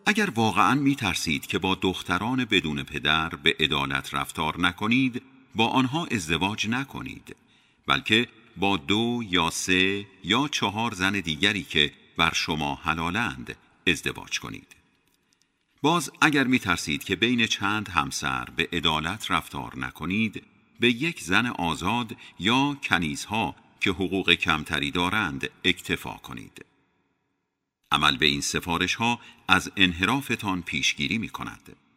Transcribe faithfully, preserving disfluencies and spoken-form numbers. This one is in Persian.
اگر واقعاً می ترسید که با دختران بدون پدر به عدالت رفتار نکنید، با آنها ازدواج نکنید، بلکه با دو یا سه یا چهار زن دیگری که بر شما حلالند ازدواج کنید. باز اگر می ترسید که بین چند همسر به عدالت رفتار نکنید، به یک زن آزاد یا کنیزها که حقوق کمتری دارند اکتفا کنید. عمل به این سفارش ها از انحرافتان پیشگیری می کند.